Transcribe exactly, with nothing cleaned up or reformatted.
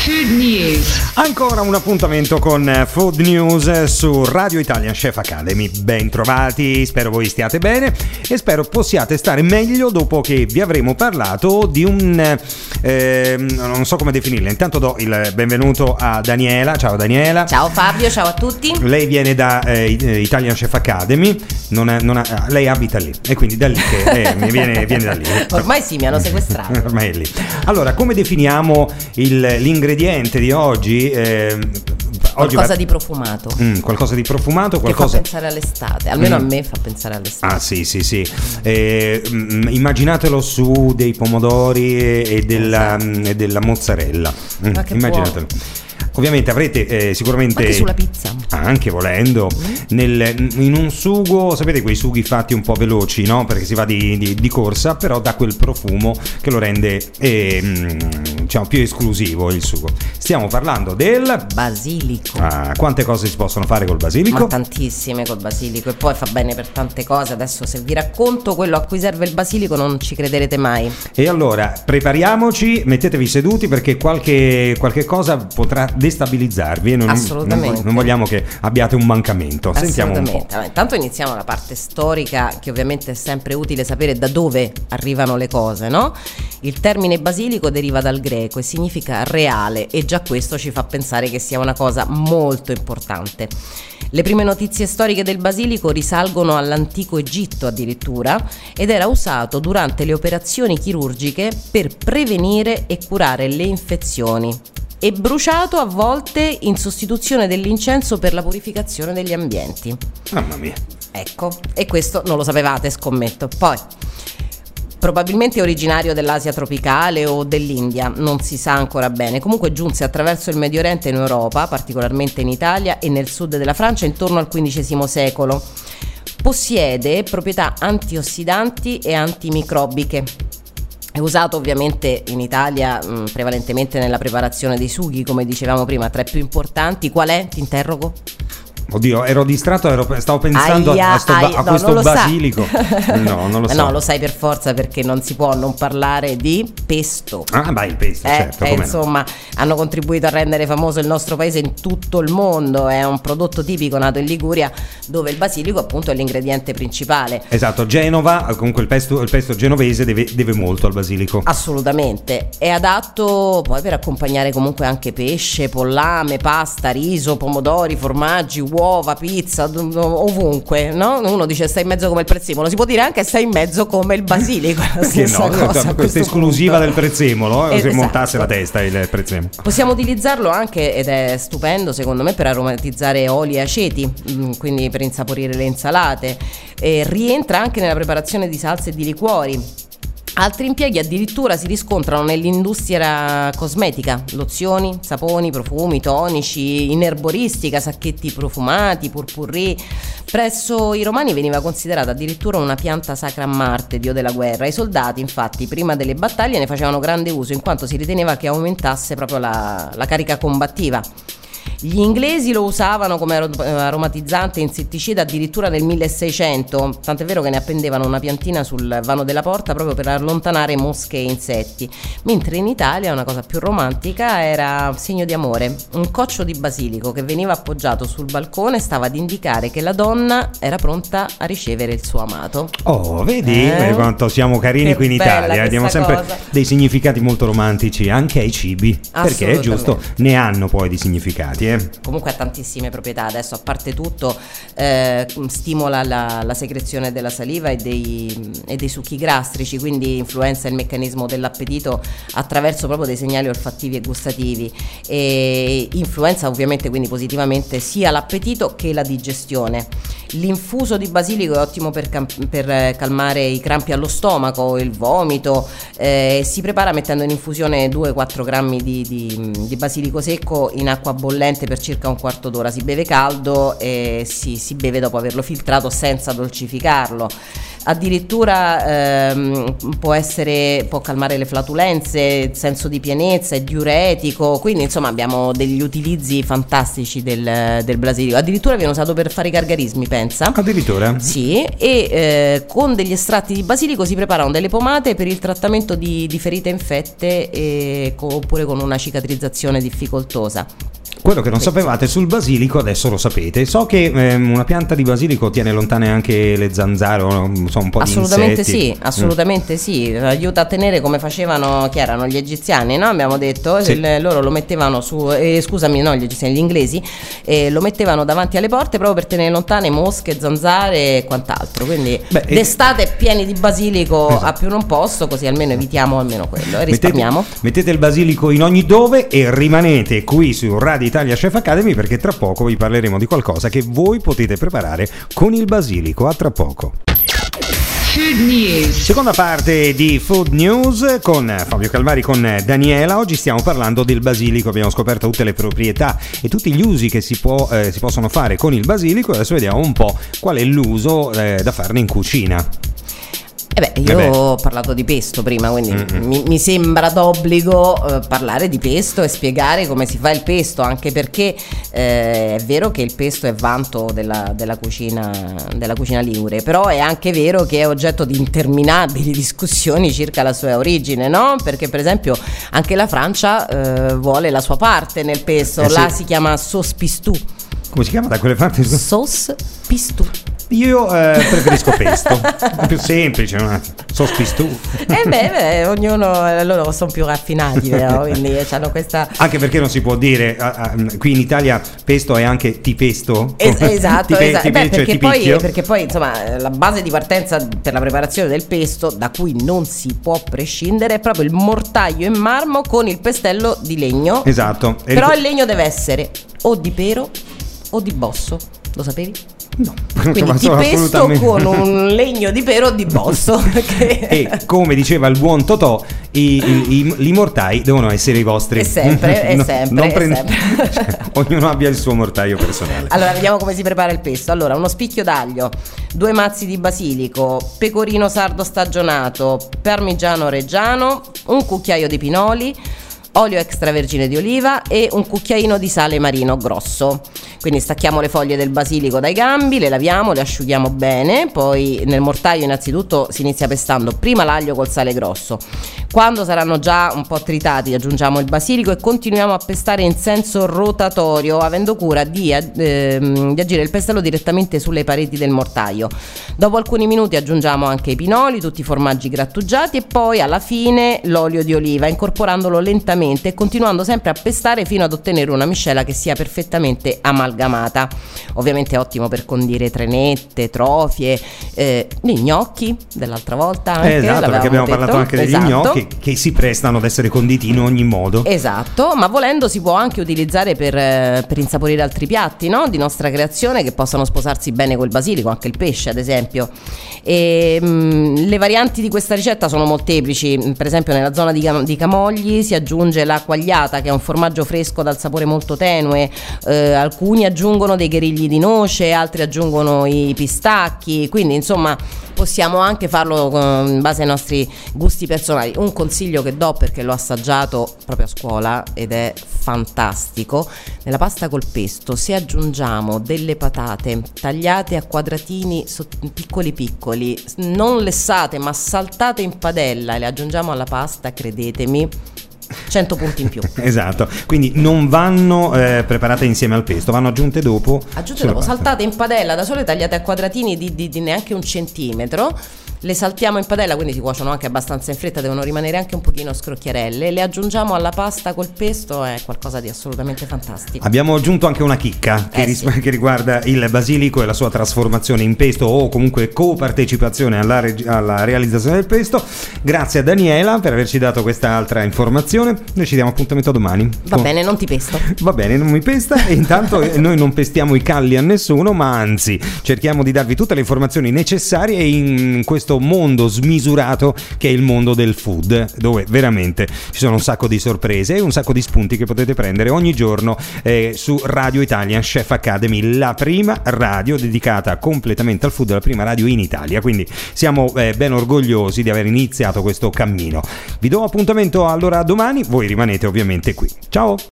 Food News. Ancora un appuntamento con Food News su Radio Italian Chef Academy. Ben trovati, spero voi stiate bene e spero possiate stare meglio dopo che vi avremo parlato di un eh, non so come definirla. Intanto do il benvenuto a Daniela. Ciao Daniela. Ciao Fabio, ciao a tutti. Lei viene da eh, Italian Chef Academy, non è, non ha, lei abita lì e quindi da lì che eh, viene, viene da lì. Ormai sì, mi hanno sequestrato. Ormai è lì. Allora, come definiamo il, l'ingrediente di oggi? Eh, qualcosa oggi va... di profumato. Mm, qualcosa di profumato, qualcosa... Che fa pensare all'estate, almeno mm. a me fa pensare all'estate. Ah sì sì sì, eh, mm, immaginatelo su dei pomodori e, e, della, esatto. e della mozzarella. Mm, Ma che immaginatelo. buono. Ovviamente avrete eh, sicuramente anche sulla pizza, anche volendo mm. nel, in un sugo, sapete quei sughi fatti un po' veloci, no? Perché si va di, di, di corsa, però dà quel profumo che lo rende eh, diciamo più esclusivo il sugo. Stiamo parlando del basilico. Ah, quante cose si possono fare col basilico? Ma tantissime col basilico, e poi fa bene per tante cose. Adesso se vi racconto quello a cui serve il basilico non ci crederete mai. E allora prepariamoci, mettetevi seduti perché qualche, qualche cosa potrà destabilizzarvi e non, assolutamente non, non vogliamo che abbiate un mancamento. Sentiamo un po'. Allora, intanto iniziamo la parte storica, che ovviamente è sempre utile sapere da dove arrivano le cose, no? Il termine basilico deriva dal greco e significa reale, e già questo ci fa pensare che sia una cosa molto importante. Le prime notizie storiche del basilico risalgono all'antico Egitto addirittura, ed era usato durante le operazioni chirurgiche per prevenire e curare le infezioni, e bruciato a volte in sostituzione dell'incenso per la purificazione degli ambienti. Mamma mia. Ecco, e questo non lo sapevate, scommetto. Poi, probabilmente è originario dell'Asia tropicale o dell'India, non si sa ancora bene. Comunque giunse attraverso il Medio Oriente in Europa, particolarmente in Italia e nel sud della Francia intorno al quindicesimo secolo. Possiede proprietà antiossidanti e antimicrobiche. È usato ovviamente in Italia mh, prevalentemente nella preparazione dei sughi, come dicevamo prima. Tra i più importanti, qual è? Ti interrogo? Oddio, ero distratto, ero, stavo pensando aia, a, sto, aia, a no, questo non lo basilico. Sa. No, non lo so. No, lo sai per forza, perché non si può non parlare di pesto. Ah, beh, il pesto, eh, certo. eh, come insomma, no. hanno contribuito a rendere famoso il nostro paese in tutto il mondo. È un prodotto tipico nato in Liguria, dove il basilico appunto è l'ingrediente principale. Esatto, Genova, comunque il pesto, il pesto genovese deve, deve molto al basilico. Assolutamente. È adatto poi per accompagnare comunque anche pesce, pollame, pasta, riso, pomodori, formaggi, uova, pizza, ovunque, no? Uno dice stai in mezzo come il prezzemolo, si può dire anche stai in mezzo come il basilico, la stessa no, cosa. Questa esclusiva punto. del prezzemolo, eh, eh, se esatto. montasse la testa il prezzemolo. Possiamo utilizzarlo anche, ed è stupendo secondo me, per aromatizzare oli e aceti, quindi per insaporire le insalate. E rientra anche nella preparazione di salse e di liquori. Altri impieghi addirittura si riscontrano nell'industria cosmetica: lozioni, saponi, profumi, tonici, in erboristica, sacchetti profumati, purpurri. Presso i Romani veniva considerata addirittura una pianta sacra a Marte, dio della guerra. I soldati infatti prima delle battaglie ne facevano grande uso, in quanto si riteneva che aumentasse proprio la, la carica combattiva. Gli inglesi lo usavano come aromatizzante e insetticida addirittura nel milleseicento, tant'è vero che ne appendevano una piantina sul vano della porta proprio per allontanare mosche e insetti. Mentre in Italia una cosa più romantica era segno di amore: un coccio di basilico che veniva appoggiato sul balcone stava ad indicare che la donna era pronta a ricevere il suo amato. Oh, vedi eh? quanto siamo carini Che qui in Italia, diamo sempre cosa. dei significati molto romantici anche ai cibi, perché è giusto, ne hanno poi di significati. Eh? Comunque ha tantissime proprietà. Adesso, a parte tutto, eh, stimola la, la secrezione della saliva e dei, e dei succhi gastrici, quindi influenza il meccanismo dell'appetito attraverso proprio dei segnali olfattivi e gustativi, e influenza ovviamente quindi positivamente sia l'appetito che la digestione. L'infuso di basilico è ottimo per, cam- per calmare i crampi allo stomaco, il vomito. Eh, si prepara mettendo in infusione due quattro grammi di, di, di basilico secco in acqua bollente per circa un quarto d'ora. Si beve caldo e si, si beve dopo averlo filtrato senza dolcificarlo. addirittura ehm, può essere, può calmare le flatulenze, senso di pienezza, è diuretico, quindi insomma abbiamo degli utilizzi fantastici del, del basilico. Addirittura viene usato per fare i gargarismi, pensa? Addirittura? Sì, e eh, con degli estratti di basilico si preparano delle pomate per il trattamento di, di ferite infette e, oppure con una cicatrizzazione difficoltosa. Quello che non sapevate sul basilico adesso lo sapete. So che ehm, una pianta di basilico tiene lontane anche le zanzare o non so, un po' assolutamente di insetti. Sì, assolutamente mm. sì, aiuta a tenere come facevano, chi erano gli egiziani, no? Abbiamo detto, sì. il, loro lo mettevano su, eh, scusami, no, gli egiziani, gli inglesi, eh, lo mettevano davanti alle porte proprio per tenere lontane mosche, zanzare e quant'altro. Quindi Beh, d'estate e... pieni di basilico esatto. a più non posso, così almeno evitiamo almeno quello e risparmiamo. Mettete, mettete il basilico in ogni dove e rimanete qui su Radio Italia Chef Academy, perché tra poco vi parleremo di qualcosa che voi potete preparare con il basilico. A tra poco. Food News. Seconda parte di Food News con Fabio Calvari, con Daniela. Oggi stiamo parlando del basilico, abbiamo scoperto tutte le proprietà e tutti gli usi che si, può, eh, si possono fare con il basilico. Adesso vediamo un po' qual è l'uso eh, da farne in cucina. Eh beh, io eh beh. ho parlato di pesto prima, quindi mi, mi sembra d'obbligo eh, parlare di pesto e spiegare come si fa il pesto, anche perché eh, è vero che il pesto è vanto della, della cucina della cucina ligure, però è anche vero che è oggetto di interminabili discussioni circa la sua origine, no? Perché per esempio anche la Francia eh, vuole la sua parte nel pesto, eh sì. là si chiama sauce pistou. Come si chiama da quelle parti? Sauce pistou. Io eh, preferisco pesto, è più semplice, no? Sauce pistou. Eh beh, beh, ognuno, loro sono più raffinati, vero? Quindi hanno questa... Anche perché non si può dire, uh, uh, qui in Italia pesto è anche ti pesto. Es- esatto, ti pe- esatto. Ti Beh, pe- perché, cioè, poi, ti perché poi insomma la base di partenza per la preparazione del pesto, da cui non si può prescindere, è proprio il mortaio in marmo con il pestello di legno. Esatto. Però il legno deve essere o di pero o di bosso, lo sapevi? No, quindi ti pesto con un legno di pero di bosso. E come diceva il buon Totò, i, i, i, i mortai devono essere i vostri. È sempre, è no, sempre, non è prend- sempre. Cioè, ognuno abbia il suo mortaio personale. Allora vediamo come si prepara il pesto. Allora, uno spicchio d'aglio, due mazzi di basilico, pecorino sardo stagionato, parmigiano reggiano, un cucchiaio di pinoli, olio extravergine di oliva e un cucchiaino di sale marino grosso. Quindi stacchiamo le foglie del basilico dai gambi, le laviamo, le asciughiamo bene, poi nel mortaio innanzitutto si inizia pestando prima l'aglio col sale grosso. Quando saranno già un po' tritati aggiungiamo il basilico e continuiamo a pestare in senso rotatorio, avendo cura di, eh, di agire il pestello direttamente sulle pareti del mortaio. Dopo alcuni minuti aggiungiamo anche i pinoli, tutti i formaggi grattugiati e poi alla fine l'olio di oliva, incorporandolo lentamente e continuando sempre a pestare fino ad ottenere una miscela che sia perfettamente amalgamata. Ovviamente è ottimo per condire trenette, trofie, eh, gli gnocchi dell'altra volta anche, esatto, perché abbiamo detto. parlato anche degli esatto. gnocchi che si prestano ad essere conditi in ogni modo. Esatto, ma volendo si può anche utilizzare per, per insaporire altri piatti, no? Di nostra creazione che possano sposarsi bene col basilico, anche il pesce ad esempio. E, mh, le varianti di questa ricetta sono molteplici. Per esempio nella zona di, Cam- di Camogli si aggiunge la quagliata, che è un formaggio fresco dal sapore molto tenue, eh, alcuni aggiungono dei gherigli di noce, altri aggiungono i pistacchi, quindi insomma possiamo anche farlo in base ai nostri gusti personali. Un consiglio che do, perché l'ho assaggiato proprio a scuola ed è fantastico: nella pasta col pesto, se aggiungiamo delle patate tagliate a quadratini piccoli piccoli, non lessate ma saltate in padella, e le aggiungiamo alla pasta, credetemi, cento punti in più. Esatto, quindi non vanno eh, preparate insieme al pesto, vanno aggiunte dopo. Aggiunte dopo, pasta. Saltate in padella da sole, tagliate a quadratini di, di, di neanche un centimetro. Le saltiamo in padella, quindi si cuociono anche abbastanza in fretta, devono rimanere anche un pochino scrocchiarelle. Le aggiungiamo alla pasta col pesto, è qualcosa di assolutamente fantastico. Abbiamo aggiunto anche una chicca che, eh ris- sì. che riguarda il basilico e la sua trasformazione in pesto, o comunque copartecipazione alla, reg- alla realizzazione del pesto. Grazie a Daniela per averci dato questa altra informazione. Noi ci diamo appuntamento domani. Va bene, non ti pesto. Va bene, non mi pesta. E intanto noi non pestiamo i calli a nessuno, ma anzi cerchiamo di darvi tutte le informazioni necessarie in questo questo mondo smisurato che è il mondo del food, dove veramente ci sono un sacco di sorprese e un sacco di spunti che potete prendere ogni giorno eh, su Radio Italian Chef Academy, la prima radio dedicata completamente al food, la prima radio in Italia, quindi siamo eh, ben orgogliosi di aver iniziato questo cammino. Vi do appuntamento allora domani, voi rimanete ovviamente qui. Ciao!